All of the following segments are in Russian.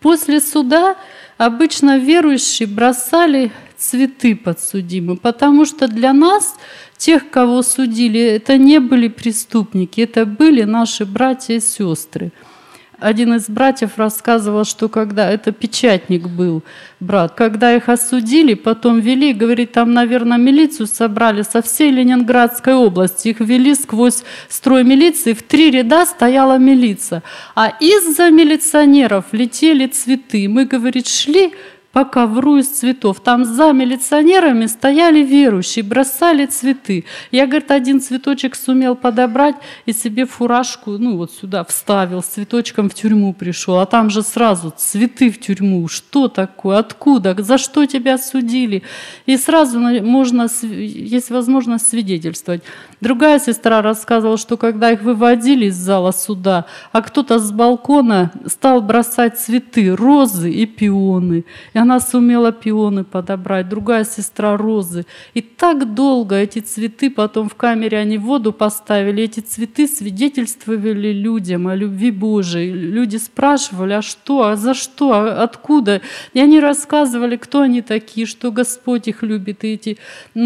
После суда обычно верующие бросали цветы подсудимым, потому что для нас, тех, кого судили, это не были преступники, это были наши братья и сестры. Один из братьев рассказывал, что когда это печатник был, брат, когда их осудили, потом вели, говорит, там, наверное, милицию собрали со всей Ленинградской области, их вели сквозь строй милиции, в 3 ряда стояла милиция, а из-за милиционеров летели цветы. Мы, говорит, шли по ковру из цветов. Там за милиционерами стояли верующие, бросали цветы. Я, говорит, один цветочек сумел подобрать и себе фуражку, вот сюда вставил, с цветочком в тюрьму пришел. А там же сразу цветы в тюрьму. Что такое? Откуда? За что тебя судили? И сразу есть возможность свидетельствовать. Другая сестра рассказывала, что когда их выводили из зала суда, а кто-то с балкона стал бросать цветы, розы и пионы. И она сумела пионы подобрать, другая сестра розы. И так долго эти цветы, потом в камере они в воду поставили, эти цветы свидетельствовали людям о любви Божией. Люди спрашивали, а что, а за что, а откуда? И они рассказывали, кто они такие, что Господь их любит. И эти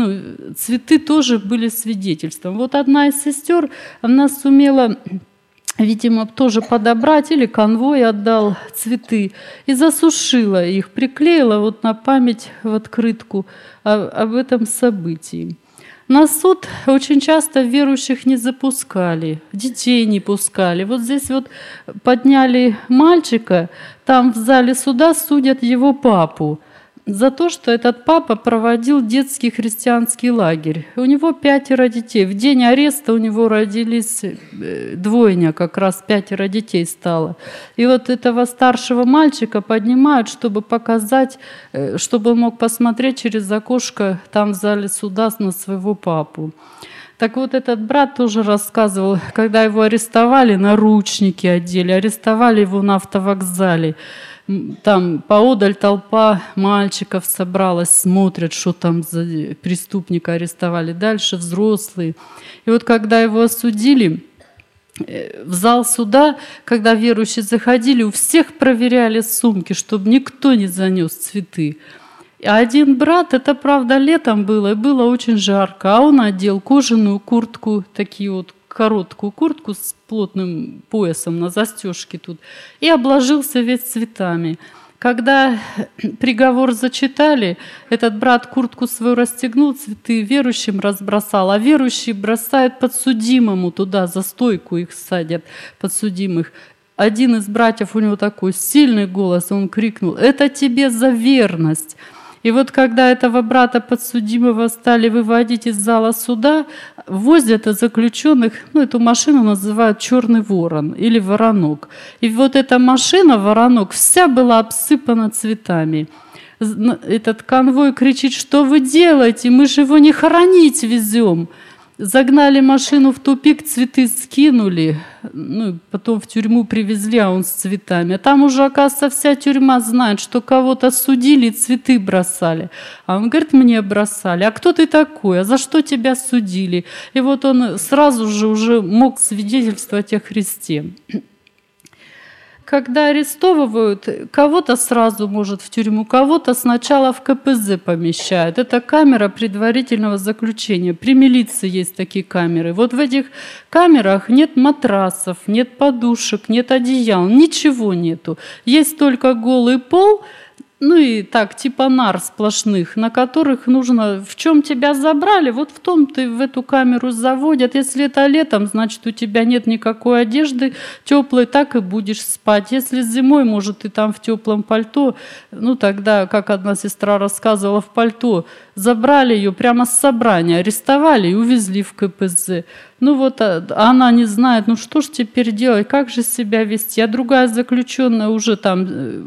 цветы тоже были свидетельством. Вот одна из сестер, она сумела, видимо, тоже подобрать, или конвой отдал цветы, и засушила их, приклеила вот на память в открытку об этом событии. На суд очень часто верующих не запускали, детей не пускали. Вот здесь вот подняли мальчика, там в зале суда судят его папу за то, что этот папа проводил детский христианский лагерь. У него 5 детей. В день ареста у него родились двойня, как раз 5 детей стало. И вот этого старшего мальчика поднимают, чтобы показать, чтобы он мог посмотреть через окошко там в зале суда на своего папу. Так вот, этот брат тоже рассказывал, когда его арестовали, наручники одели, арестовали его на автовокзале. Там поодаль толпа мальчиков собралась, смотрят, что там за преступника арестовали. Дальше взрослые. И вот когда его осудили, в зал суда, когда верующие заходили, у всех проверяли сумки, чтобы никто не занес цветы. А один брат, это правда летом было, и было очень жарко, а он одел кожаную куртку, такие вот короткую куртку с плотным поясом на застежке тут, и обложился весь цветами. Когда приговор зачитали, этот брат куртку свою расстегнул, цветы верующим разбросал, а верующие бросают подсудимому туда, за стойку их садят, подсудимых. Один из братьев, у него такой сильный голос, он крикнул: «Это тебе за верность!» И вот когда этого брата подсудимого стали выводить из зала суда, возят заключенных, эту машину называют «Черный ворон» или «Воронок». И вот эта машина, «Воронок», вся была обсыпана цветами. Этот конвой кричит: «Что вы делаете? Мы же его не хоронить везем!» Загнали машину в тупик, цветы скинули, потом в тюрьму привезли, а он с цветами. А там уже, оказывается, вся тюрьма знает, что кого-то судили, цветы бросали. А он говорит: мне бросали. А кто ты такой? А за что тебя судили? И вот он сразу же уже мог свидетельствовать о Христе. Когда арестовывают, кого-то сразу, может, в тюрьму, кого-то сначала в КПЗ помещают. Это камера предварительного заключения. При милиции есть такие камеры. Вот в этих камерах нет матрасов, нет подушек, нет одеял, ничего нету. Есть только голый пол, и так, типа нар сплошных, на которых нужно, в чем тебя забрали, вот в том ты в эту камеру заводят. Если это летом, значит, у тебя нет никакой одежды теплой, так и будешь спать. Если зимой, может, ты там в теплом пальто, тогда, как одна сестра рассказывала, в пальто забрали ее прямо с собрания, арестовали и увезли в КПЗ. Она не знает, что ж теперь делать, как же себя вести. А другая заключенная уже там...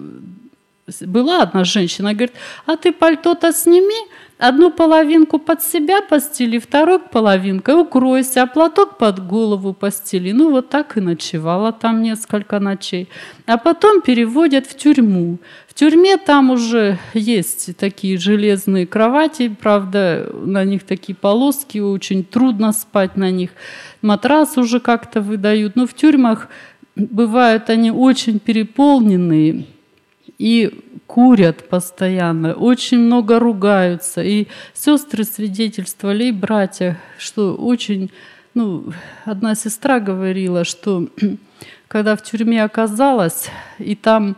Была одна женщина, говорит: а ты пальто-то сними, одну половинку под себя постели, вторую половинкой укройся, а платок под голову постели. Вот так и ночевала там несколько ночей. А потом переводят в тюрьму. В тюрьме там уже есть такие железные кровати, правда, на них такие полоски, очень трудно спать на них. Матрас уже как-то выдают. Но в тюрьмах бывают они очень переполненные. и курят постоянно, очень много ругаются. И сестры свидетельствовали, и братья, что очень... одна сестра говорила, что когда в тюрьме оказалась, и там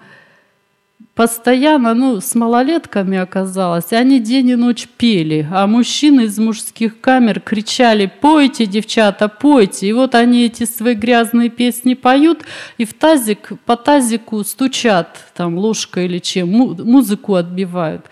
постоянно, с малолетками оказалась, и они день и ночь пели, а мужчины из мужских камер кричали: «Пойте, девчата, пойте!» И вот они эти свои грязные песни поют, и по тазику стучат там ложкой или чем, музыку отбивают.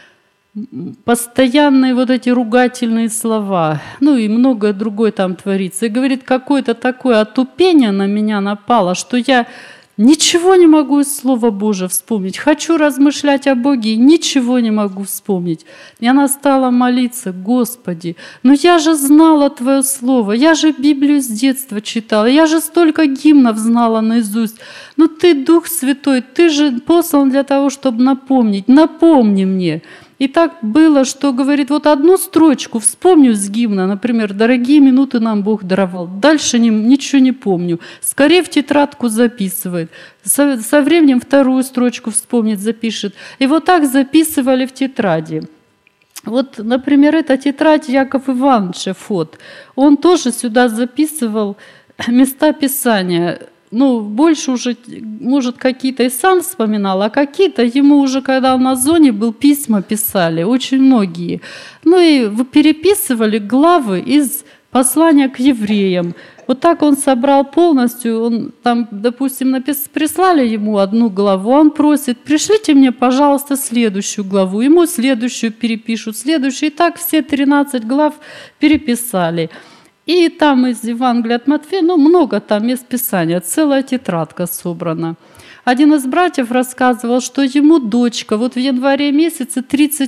Постоянные вот эти ругательные слова, и многое другое там творится. И говорит, какое-то такое отупение на меня напало, что я ничего не могу из Слова Божия вспомнить. Хочу размышлять о Боге, и ничего не могу вспомнить. И она стала молиться: «Господи, я же знала Твое Слово, я же Библию с детства читала, я же столько гимнов знала наизусть. Ты, Дух Святой, Ты же послан для того, чтобы напомнить. Напомни мне». И так было, что, говорит, вот одну строчку вспомню с гимна, например, «Дорогие минуты нам Бог даровал». Дальше ничего не помню. Скорее в тетрадку записывает. Со временем вторую строчку вспомнит, запишет. И вот так записывали в тетради. Вот, например, эта тетрадь Яков Ивановича Фот. Он тоже сюда записывал места Писания. Больше уже, может, какие-то и сам вспоминал, а какие-то ему уже, когда он на зоне был, письма писали, очень многие. И переписывали главы из послания к евреям. Вот так он собрал полностью, он там, допустим, прислали ему одну главу, он просит: пришлите мне, пожалуйста, следующую главу. Ему следующую перепишут, следующую. И так все 13 глав переписали. И там из Евангелия от Матфея, много там мест Писания, целая тетрадка собрана. Один из братьев рассказывал, что ему дочка вот в январе месяце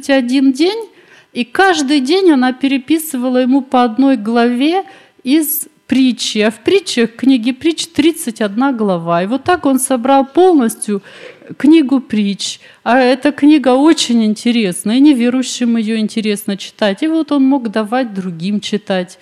31 день, и каждый день она переписывала ему по одной главе из притчи. А в притчах, книге притч, 31 глава. И вот так он собрал полностью книгу притч. А эта книга очень интересна, и неверующим ее интересно читать. И вот он мог давать другим читать.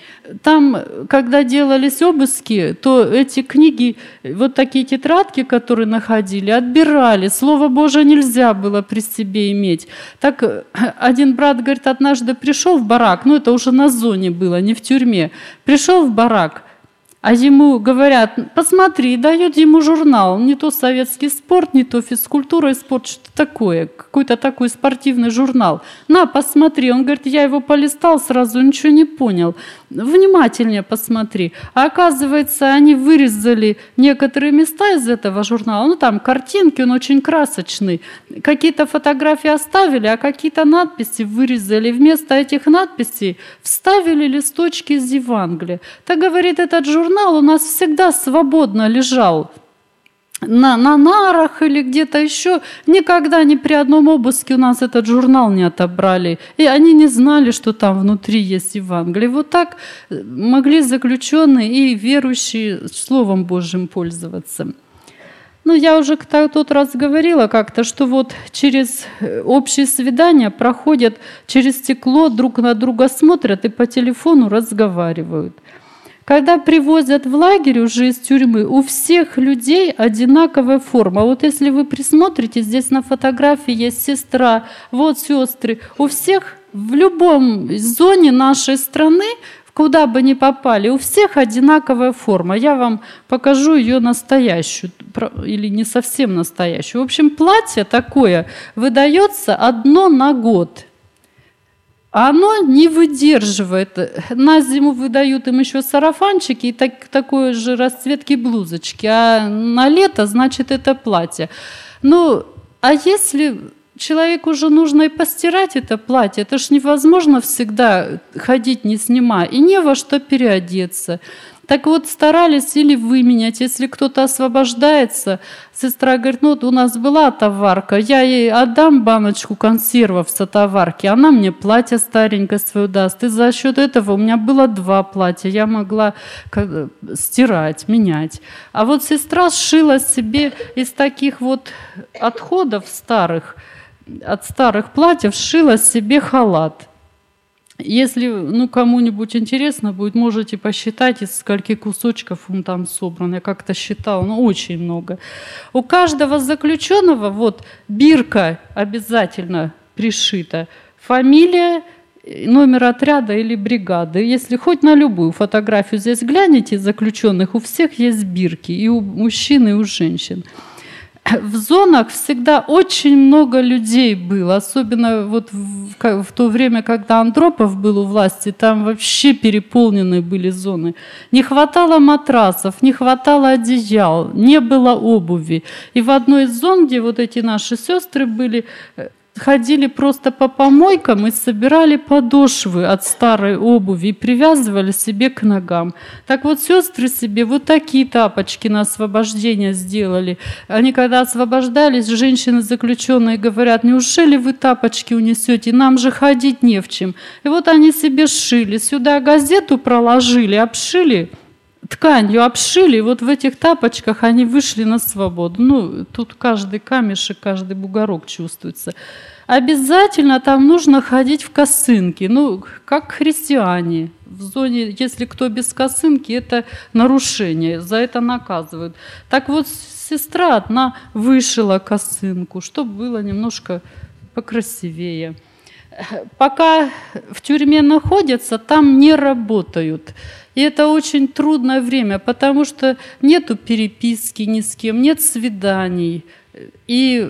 Там, когда делались обыски, то эти книги, вот такие тетрадки, которые находили, отбирали. Слово Божие нельзя было при себе иметь. Так один брат, говорит, однажды пришел в барак, это уже на зоне было, не в тюрьме, пришел в барак, а ему говорят: посмотри, дают ему журнал, не то советский спорт, не то физкультура и спорт, что такое, какой-то такой спортивный журнал. На, посмотри. Он говорит: я его полистал, сразу ничего не понял. Внимательнее посмотри. А оказывается, они вырезали некоторые места из этого журнала. Там картинки, он очень красочный. Какие-то фотографии оставили, а какие-то надписи вырезали. Вместо этих надписей вставили листочки из Евангелия. Так, говорит, этот журнал у нас всегда свободно лежал на нарах или где-то еще. Никогда ни при одном обыске у нас этот журнал не отобрали. И они не знали, что там внутри есть Евангелие. Вот так могли заключенные и верующие Словом Божьим пользоваться. Я уже тот раз говорила как-то, что вот через общие свидания проходят через стекло, друг на друга смотрят и по телефону разговаривают. Когда привозят в лагерь уже из тюрьмы, у всех людей одинаковая форма. Вот если вы присмотрите, здесь на фотографии есть сестра, вот сестры. У всех в любом зоне нашей страны, куда бы ни попали, у всех одинаковая форма. Я вам покажу ее настоящую, или не совсем настоящую. В общем, платье такое выдается одно на год. А оно не выдерживает. На зиму выдают им еще сарафанчики и такой же расцветки блузочки. А на лето, значит, это платье. А если человеку уже нужно и постирать это платье, это ж невозможно всегда ходить не снимая. И не во что переодеться. Так вот, старались или выменять, если кто-то освобождается. Сестра говорит: у нас была товарка, я ей отдам баночку консервов с товарки, она мне платье старенькое свое даст. И за счет этого у меня было 2 платья, я могла стирать, менять. А вот сестра сшила себе из таких вот отходов старых, от старых платьев, сшила себе халат. Если кому-нибудь интересно будет, можете посчитать, из скольких кусочков он там собран. Я как-то считала, очень много. У каждого заключенного бирка обязательно пришита. Фамилия, номер отряда или бригады. Если хоть на любую фотографию здесь глянете заключенных, у всех есть бирки, и у мужчин, и у женщин. В зонах всегда очень много людей было, особенно в то время, когда Андропов был у власти, там вообще переполнены были зоны. Не хватало матрасов, не хватало одеял, не было обуви. И в одной из зон, где эти наши сестры были, ходили просто по помойкам и собирали подошвы от старой обуви и привязывали себе к ногам. Так сестры себе такие тапочки на освобождение сделали. Они когда освобождались, женщины заключенные говорят: неужели вы тапочки унесете? Нам же ходить не в чем. И они себе сшили. Сюда газету проложили, обшили, тканью обшили, и в этих тапочках они вышли на свободу. Тут каждый камешек, каждый бугорок чувствуется. Обязательно там нужно ходить в косынке, как христиане. В зоне, если кто без косынки, это нарушение, за это наказывают. Так сестра одна вышила косынку, чтобы было немножко покрасивее. Пока в тюрьме находятся, там не работают. И это очень трудное время, потому что нету переписки ни с кем, нет свиданий. И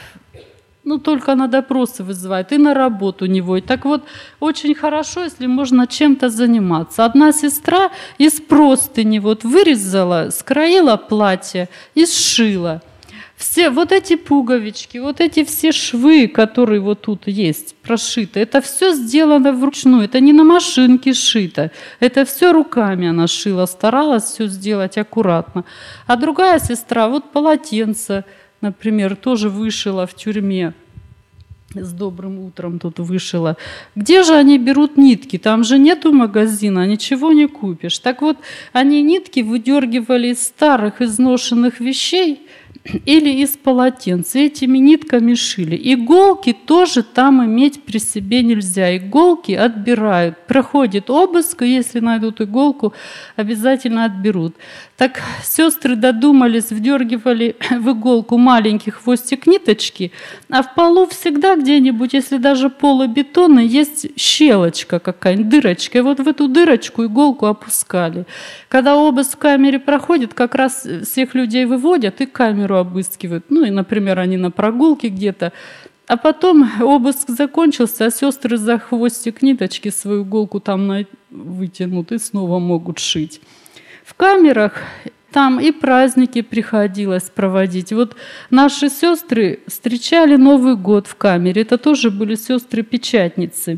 только на допросы вызывают, и на работу не водят. Так очень хорошо, если можно чем-то заниматься. Одна сестра из простыни вырезала, скроила платье и сшила. Все эти пуговички, эти все швы, которые тут есть, прошиты, это все сделано вручную, это не на машинке шито, это все руками она шила, старалась все сделать аккуратно. А другая сестра, полотенце, например, тоже вышила в тюрьме. С добрым утром тут вышила. Где же они берут нитки? Там же нету магазина, ничего не купишь. Так они нитки выдергивали из старых изношенных вещей или из полотенца. Этими нитками шили. Иголки тоже там иметь при себе нельзя. Иголки отбирают. Проходит обыск, и если найдут иголку, обязательно отберут. Так сестры додумались, вдергивали в иголку маленький хвостик ниточки, а в полу всегда где-нибудь, если даже полубетонный, есть щелочка какая-нибудь, дырочка. И в эту дырочку иголку опускали. Когда обыск в камере проходит, как раз всех людей выводят и камеру обыскивают. И, например, они на прогулке где-то. А потом обыск закончился, а сестры за хвостик ниточки свою иголку там вытянут и снова могут шить. В камерах там и праздники приходилось проводить. Наши сестры встречали Новый год в камере. Это тоже были сестры-печатницы.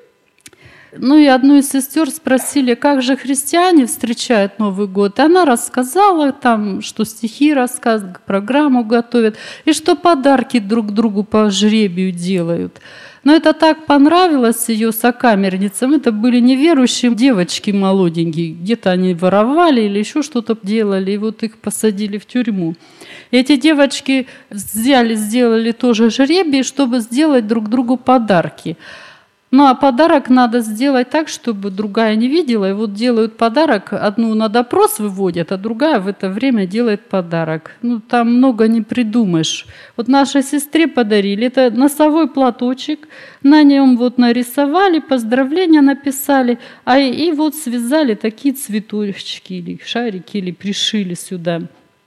И одну из сестер спросили, как же христиане встречают Новый год. И она рассказала там, что стихи рассказывают, программу готовят, и что подарки друг другу по жребию делают. Но это так понравилось ее сокамерницам. Это были неверующие девочки молоденькие. Где-то они воровали или еще что-то делали, и их посадили в тюрьму. И эти девочки сделали тоже жребий, чтобы сделать друг другу подарки. А подарок надо сделать так, чтобы другая не видела. И делают подарок, одну на допрос выводят, а другая в это время делает подарок. Там много не придумаешь. Нашей сестре подарили. Это носовой платочек, на нем нарисовали, поздравления написали, и связали такие цветочки или шарики, или пришили сюда.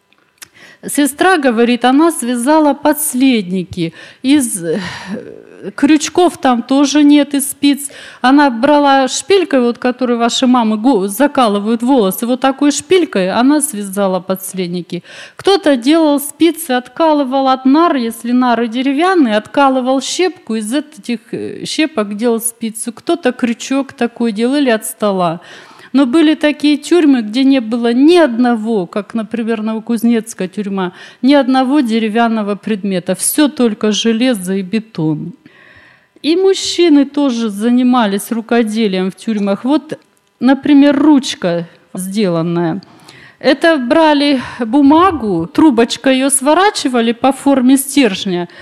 Сестра говорит, она связала подследники из крючков, там тоже нет, из спиц. Она брала шпилькой, которой ваши мамы закалывают волосы, такой шпилькой она связала подследники. Кто-то делал спицы, откалывал от нар, если нары деревянные, откалывал щепку, из этих щепок делал спицу. Кто-то крючок такой делал или от стола. Но были такие тюрьмы, где не было ни одного, как, например, Новокузнецкая тюрьма, ни одного деревянного предмета. Все только железо и бетон. И мужчины тоже занимались рукоделием в тюрьмах. Например, ручка сделанная. Это брали бумагу, трубочкой ее сворачивали по форме стержня,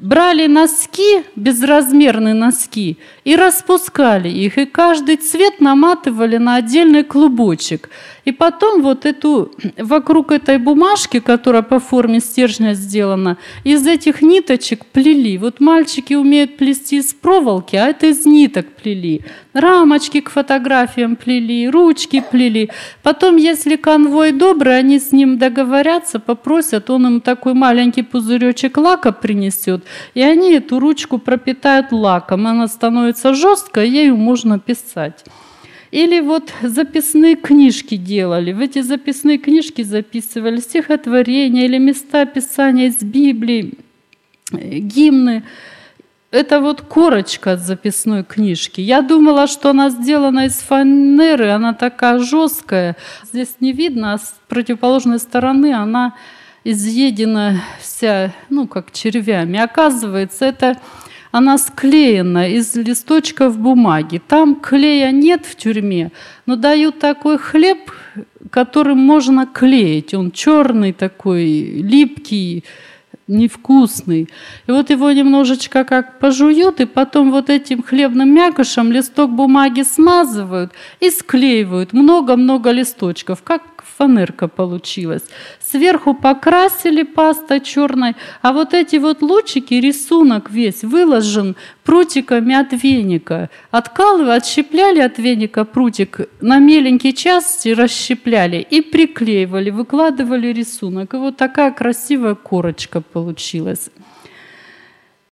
брали носки, безразмерные носки, и распускали их, и каждый цвет наматывали на отдельный клубочек. И потом вот вокруг этой бумажки, которая по форме стержня сделана, из этих ниточек плели. Вот мальчики умеют плести из проволоки, а это из ниток плели. Рамочки к фотографиям плели, ручки плели. Потом, если конвой добрый, они с ним договорятся, попросят, он им такой маленький пузыречек лака принесет, и они эту ручку пропитают лаком. Она становится жесткой, ею можно писать. Или вот записные книжки делали. В эти записные книжки записывали стихотворения или места Писания из Библии, гимны. Это вот корочка от записной книжки. Я думала, что она сделана из фанеры, она такая жесткая. Здесь не видно, а с противоположной стороны она изъедена вся, как червями. Оказывается, она склеена из листочков бумаги. Там клея нет в тюрьме, но дают такой хлеб, которым можно клеить. Он черный такой, липкий, невкусный. И вот его немножечко как пожуют, и потом вот этим хлебным мякишем листок бумаги смазывают и склеивают. Много-много листочков, как фанерка получилась. Сверху покрасили пастой черной, а вот эти вот лучики, рисунок весь выложен прутиками от веника. Отщепляли от веника прутик, на меленькие части расщепляли и приклеивали, выкладывали рисунок. И вот такая красивая корочка получилась.